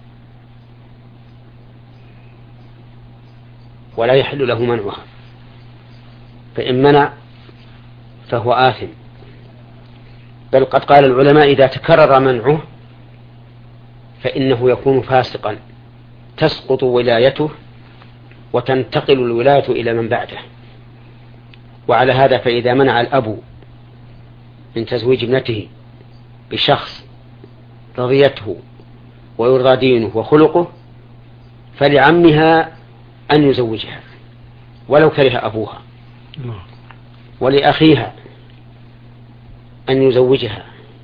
ولا يحل له منعها، فإن منع فهو آثم. بل قد قال العلماء إذا تكرر منعه فإنه يكون فاسقا، تسقط ولايته وتنتقل الولاية إلى من بعده. وعلى هذا فإذا منع الأب من تزويج ابنته بشخص رضيته ويرضى دينه وخلقه، فلعمها أن يزوجها ولو كره أبوها، ولأخيها أن يزوجها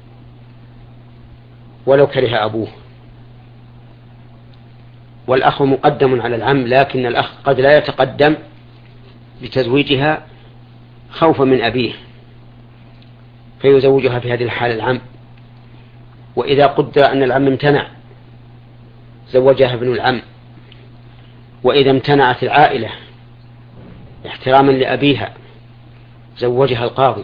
ولو كره أبوه. والأخ مقدم على العم، لكن الأخ قد لا يتقدم بتزويجها خوفا من أبيه فيزوجها في هذه الحالة العم، وإذا قدر أن العم امتنع زوجها ابن العم، وإذا امتنعت العائلة احتراما لأبيها زوجها القاضي.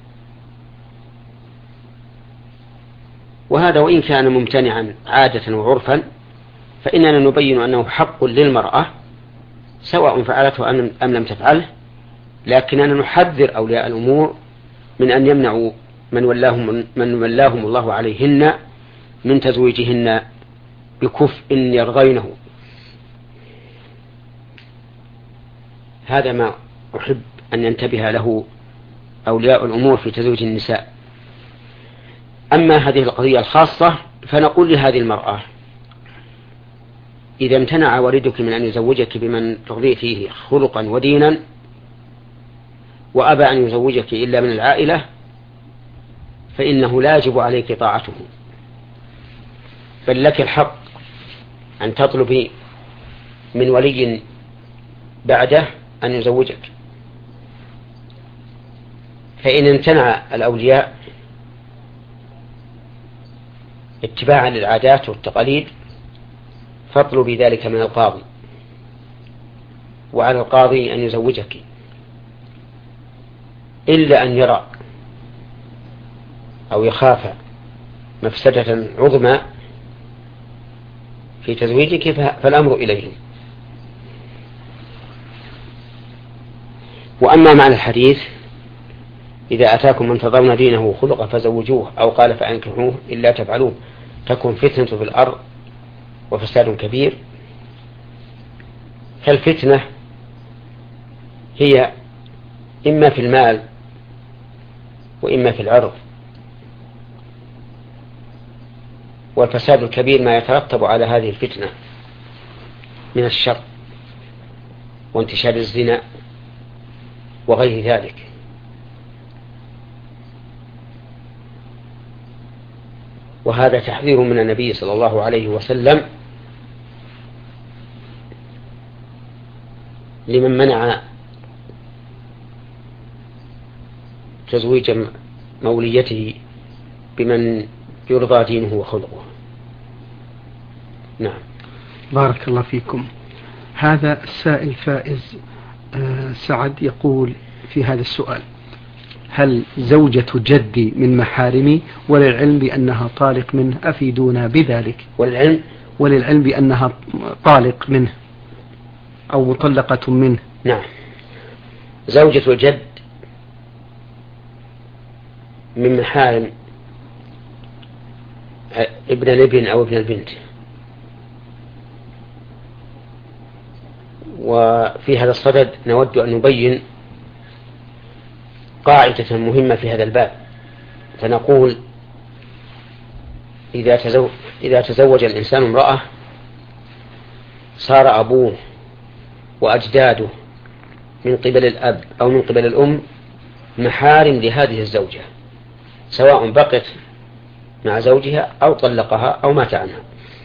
وهذا وإن كان ممتنعا عادة وعرفا فإننا نبين أنه حق للمرأة سواء فعلته أم لم تفعله، لكننا نحذر أولياء الأمور من أن يمنعوا من ولاهم الله عليهن من تزويجهن بكفء يرضينه. هذا ما أحب أن ينتبه له أولياء الأمور في تزويج النساء. أما هذه القضية الخاصة فنقول لهذه المرأة إذا امتنع والدك من أن يزوجك بمن ترضي فيه خلقا ودينا وأبى أن يزوجك إلا من العائلة فإنه لا يجب عليك طاعته، بل لك الحق أن تطلبي من ولي بعده أن يزوجك. فإن امتنع الأولياء اتباعا للعادات والتقاليد فاطلبي ذلك من القاضي، وعلى القاضي أن يزوجك إلا أن يرى أو يخاف مفسدة عظمى في تزويجك فالأمر إليه. وأما معنى الحديث إذا أتاكم من ترضون دينه وخلقه فزوجوه، أو قال فأنكحوه إلا تفعلوه تكن فتنة في الأرض وفساد كبير، فالفتنة هي إما في المال وإما في العرض، والفساد الكبير ما يترتب على هذه الفتنة من الشر وانتشار الزنا وغير ذلك. وهذا تحذير من النبي صلى الله عليه وسلم لمن منع تزويج موليته بمن يرضى دينه وخلقه. نعم. بارك الله فيكم. هذا السائل فائز سعد يقول في هذا السؤال: هل زوجة جدي من محارمي وللعلم بأنها طالق منه؟ أفيدونا بذلك. وللعلم بأنها طالق منه أو مطلقة منه. نعم. زوجة الجد من محارم ابن الابن أو ابن البنت. وفي هذا الصدد نود أن نبين قاعدة مهمة في هذا الباب، فنقول: إذا تزوج الإنسان امرأة صار أبوه وأجداده من قبل الأب أو من قبل الأم محارم لهذه الزوجة، سواء بقت مع زوجها أو طلقها أو مات عنها.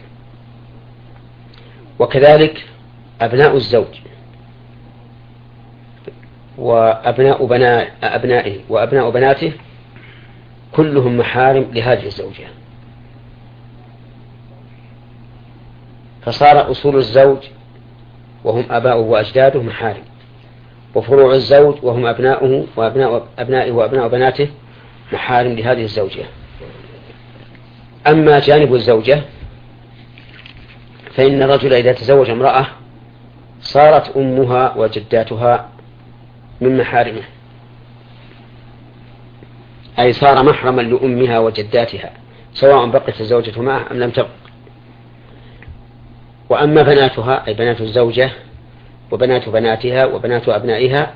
وكذلك أبناء الزوج وأبناء أبنائه وأبناء بناته كلهم محارم لهذه الزوجة، فصار أصول الزوج وهم أباؤه وأجداده محارم، وفروع الزوج وهم أبناؤه وأبناء أبنائه وأبناء بناته محارم لهذه الزوجة. أما جانب الزوجة فإن الرجل إذا تزوج امرأة صارت أمها وجداتها من محارمه، أي صار محرما لأمها وجداتها سواء بقت الزوجة معه أم لم تبق. وأما بناتها أي بنات الزوجة وبنات بناتها وبنات أبنائها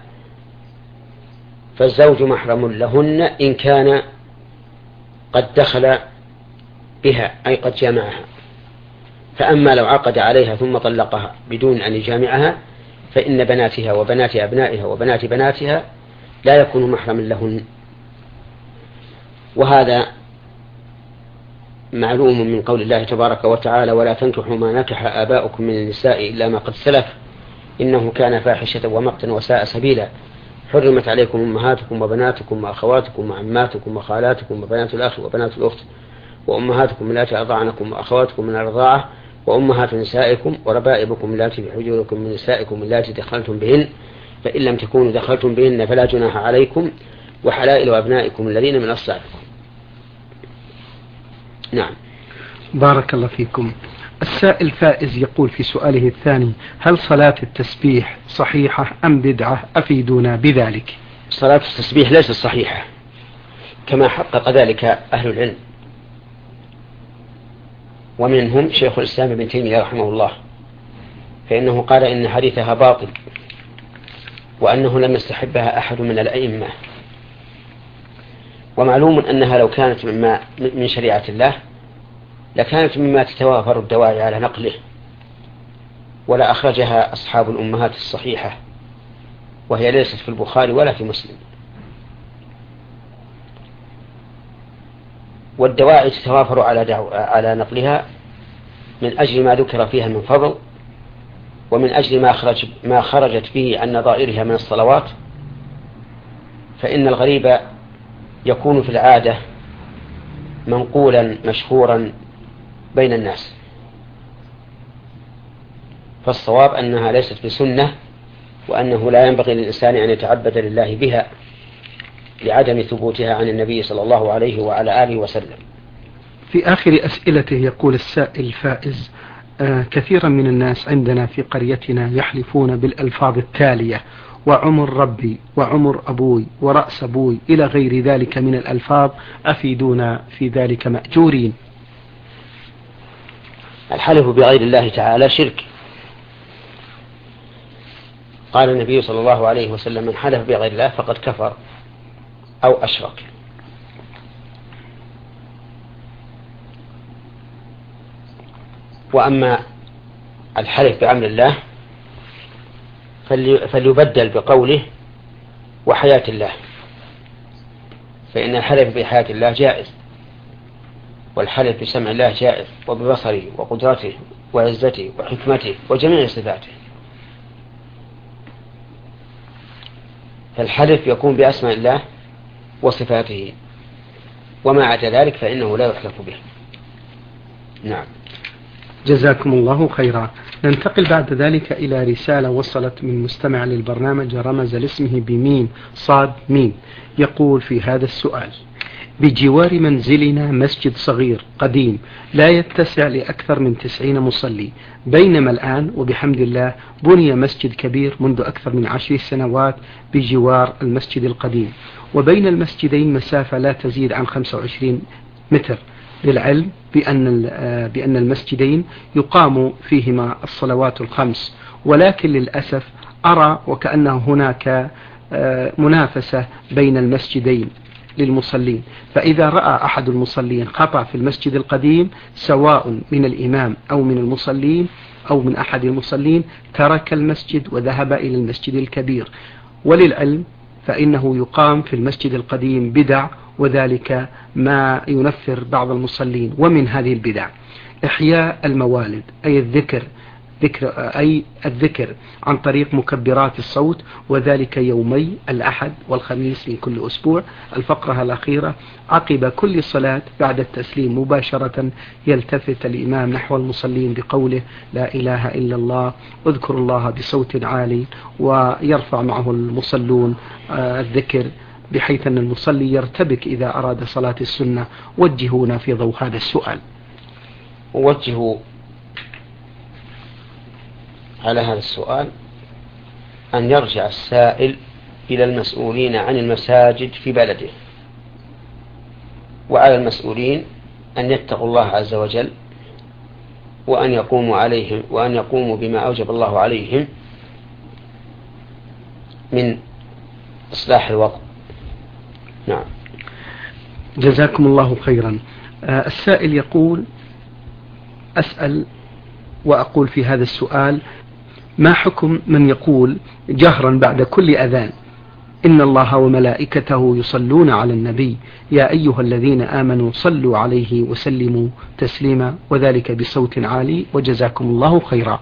فالزوج محرم لهن إن كان قد دخل بها أي قد جامعها. فأما لو عقد عليها ثم طلقها بدون أن يجامعها فإن بناتها وبنات أبنائها وبنات بناتها لا يكون محرما لهن. وهذا معلوم من قول الله تبارك وتعالى: ولا تنكحوا ما نكح آباؤكم من النساء إلا ما قد سلف إنه كان فاحشة ومقتا وساء سبيلا. حرمت عليكم أمهاتكم وبناتكم وأخواتكم وعماتكم وخالاتكم وبنات الأخ وبنات الأخت وأمهاتكم اللاتي أرضعنكم وأخواتكم من الرضاعة وأمهات نسائكم وربائبكم اللاتي في حجوركم من نسائكم اللاتي دخلتم بهن فإن لم تكونوا دخلتم بهن فلا جناح عليكم وحلائل أبنائكم الذين من أصلابكم. نعم. بارك الله فيكم. السائل فائز يقول في سؤاله الثاني: هل صلاة التسبيح صحيحة أم بدعة؟ أفيدونا بذلك. صلاة التسبيح ليست صحيحة كما حقق ذلك أهل العلم، ومنهم شيخ الإسلام ابن تيمية رحمه الله، فإنه قال إن حديثها باطل وأنه لم يستحبها أحد من الأئمة. ومعلوم أنها لو كانت من شريعة الله لكانت مما تتوافر الدواعي على نقله، ولا أخرجها أصحاب الأمهات الصحيحة، وهي ليست في البخاري ولا في مسلم. والدواعي تتوافر على نقلها من أجل ما ذكر فيها من فضل، ومن أجل ما خرجت به عن نظائرها من الصلوات. فإن الغريب يكون في العادة منقولا مشهورا بين الناس، فالصواب أنها ليست بسنة، وأنه لا ينبغي للإنسان أن يتعبد لله بها لعدم ثبوتها عن النبي صلى الله عليه وعلى آله وسلم. في آخر أسئلته يقول السائل فائز: كثيرا من الناس عندنا في قريتنا يحلفون بالألفاظ التالية: وعمر ربي وعمر أبوي ورأس أبوي إلى غير ذلك من الألفاظ، أفيدونا في ذلك مأجورين. الحلف بغير الله تعالى شرك. قال النبي صلى الله عليه وسلم: من حلف بغير الله فقد كفر أو أشرك. وأما الحلف بأمر الله فليبدل بقوله وحياة الله، فإن الحلف بحياة الله جائز، والحلف بسمع الله جائز، وببصره وقدرته وعزته وحكمته وجميع صفاته. فالحلف يكون بأسماء الله وصفاته، وما عدا ذلك فإنه لا يحلف به. نعم. جزاكم الله خيرا. ننتقل بعد ذلك إلى رسالة وصلت من مستمع للبرنامج رمز لاسمه بميم صاد ميم، يقول في هذا السؤال: بجوار منزلنا مسجد صغير قديم لا يتسع لأكثر من 90 مصلي، بينما الآن وبحمد الله بني مسجد كبير منذ أكثر من 10 سنوات بجوار المسجد القديم، وبين المسجدين مسافة لا تزيد عن 25 متر، للعلم بأن المسجدين يقام فيهما الصلوات الخمس، ولكن للأسف أرى وكأنه هناك منافسة بين المسجدين للمصلين، فإذا رأى أحد المصلين خطأ في المسجد القديم سواء من الإمام أو من المصلين أو من أحد المصلين ترك المسجد وذهب إلى المسجد الكبير، وللعلم فإنه يقام في المسجد القديم بدع، وذلك ما ينفر بعض المصلين. ومن هذه البدع إحياء الموالد، أي الذكر عن طريق مكبرات الصوت، وذلك يومي الأحد والخميس من كل أسبوع. الفقرة الأخيرة: عقب كل صلاة بعد التسليم مباشرة يلتفت الإمام نحو المصلين بقوله: لا إله إلا الله، اذكروا الله بصوت عالي، ويرفع معه المصلون الذكر، بحيث أن المصلي يرتبك إذا أراد صلاة السنة. وجهونا في ضوء هذا السؤال. وجهوا على هذا السؤال أن يرجع السائل إلى المسؤولين عن المساجد في بلده، وعلى المسؤولين أن يتقوا الله عز وجل، وأن يقوموا بما أوجب الله عليهم من إصلاح الوضع. نعم. جزاكم الله خيرا. السائل يقول: أسأل وأقول في هذا السؤال: ما حكم من يقول جهرا بعد كل أذان: إن الله وملائكته يصلون على النبي يا أيها الذين آمنوا صلوا عليه وسلموا تسليما، وذلك بصوت عالي، وجزاكم الله خيرا؟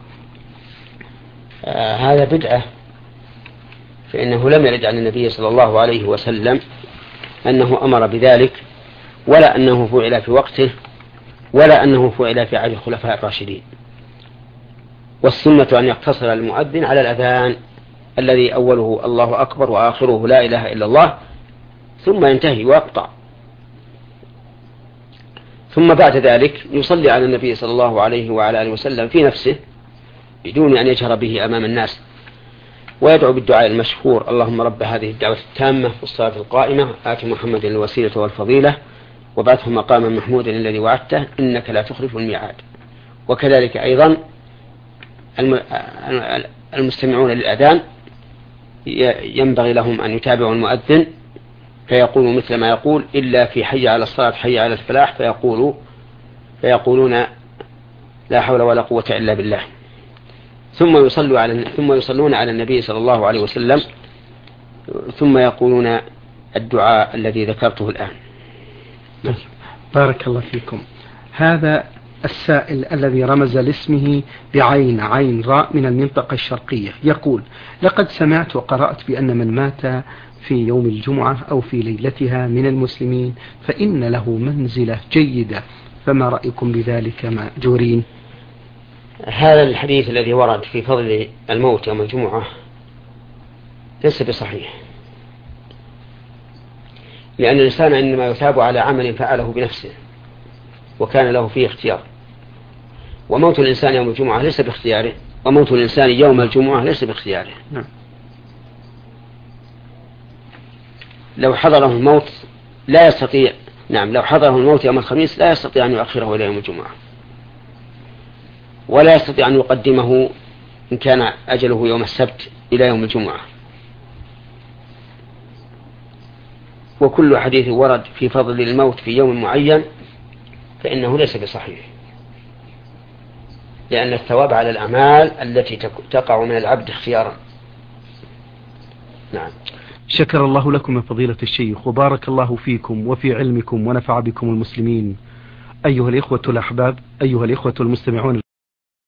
هذا بدعة، فإنه لم يرد عن النبي صلى الله عليه وسلم أنه أمر بذلك، ولا أنه فعل في وقته، ولا أنه فعل في عهد الخلفاء الراشدين. والسنة أن يقتصر المؤذن على الأذان الذي أوله الله أكبر وآخره لا إله إلا الله، ثم ينتهي ويقطع، ثم بعد ذلك يصلي على النبي صلى الله عليه وعلى آله وسلم في نفسه بدون أن يجهر به أمام الناس، ويدعو بالدعاء المشهور: اللهم رب هذه الدعوة التامة والصلاة القائمة آت محمد الوسيلة والفضيلة وبعثه مقاما محمودا الذي وعدته إنك لا تخلف الميعاد. وكذلك أيضا المستمعون للأذان ينبغي لهم أن يتابعوا المؤذن فيقولوا مثل ما يقول، إلا في حي على الصلاة حي على الفلاح فيقولون لا حول ولا قوة إلا بالله، ثم يصلون على النبي صلى الله عليه وسلم، ثم يقولون الدعاء الذي ذكرته الآن. بارك الله فيكم. هذا السائل الذي رمز لاسمه بعين عين راء من المنطقة الشرقية يقول: لقد سمعت وقرأت بأن من مات في يوم الجمعة أو في ليلتها من المسلمين فإن له منزلة جيدة، فما رأيكم بذلك مأجورين؟ هذا الحديث الذي ورد في فضل الموت يوم الجمعة ليس بصحيح، لأن الإنسان إنما يثاب على عمل فعله بنفسه وكان له فيه اختيار، وموت الإنسان يوم الجمعة ليس باختياره، وموت الإنسان يوم الجمعة ليس باختياره. لو حضره الموت لا يستطيع، لو حضره الموت يوم الخميس لا يستطيع أن يؤخره إلى يوم الجمعة، ولا يستطيع أن يقدمه إن كان أجله يوم السبت إلى يوم الجمعة. وكل حديث ورد في فضل الموت في يوم معين فإنه ليس بصحيح، لأن الثواب على الأعمال التي تقع من العبد اختيارا. نعم. شكر الله لكم يا فضيلة الشيخ، وبارك الله فيكم وفي علمكم ونفع بكم المسلمين. أيها الإخوة الأحباب، أيها الإخوة المستمعون